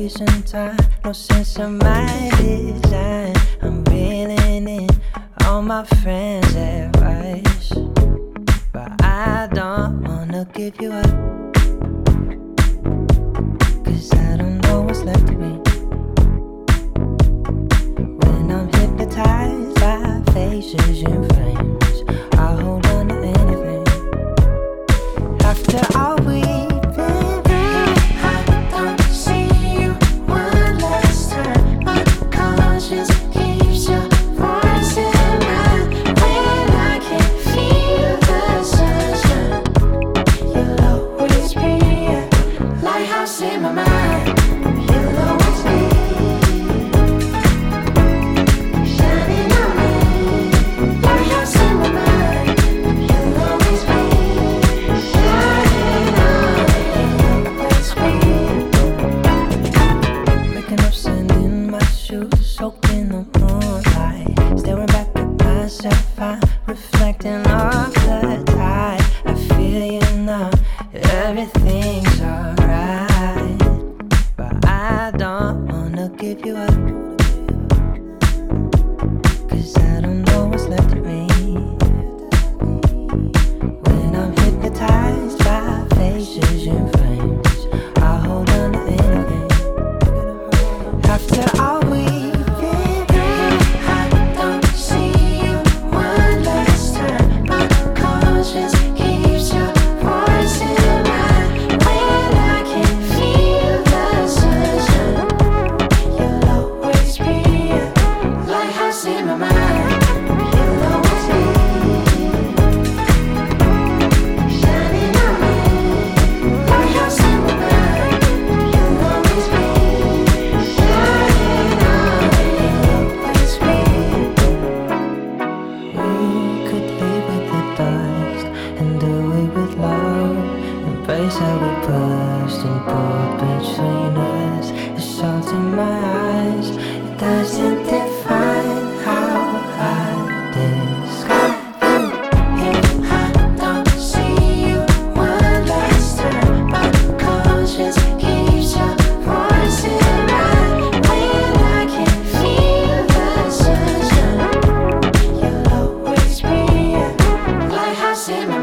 space and time, no sense of my design. I'm reeling in all my friends' advice, but I don't wanna give you up, 'cause I don't know what's left of me. When I'm hypnotized by faces in flames, I'll hold on to anything. After all we've been through, I don't see you one last time. My conscience keeps your voice in mind. When I can feel the sunshine, you'll always be a lighthouse in my mind. You'll always be shining on me, lighthouse in my mind. You'll always be shining on me, waking up, sending my shoes soaked in the moonlight, staring back at myself, I'm reflecting off the tide. I feel you now, everything's alright, but I don't wanna give you up, 'cause I don't know what's left of me. When I'm hypnotized by faces in flames, I'll hold on to anything. After all we've been through, I don't see you one last time. My conscience keeps your voice in mind. When I can feel the sunshine, you'll always be a lighthouse in my mind. You'll always be shining on me, lighthouse in my mind. You'll always be shining on me, always be. We could leave with the dust and do it with love. Embrace how we pushed and pulled between us. The salt in my eyes, it doesn't define how I describe you. If I don't see you one last time, my conscience keeps your voice in mind. When I can feel the sunshine, you'll always be a lighthouse in my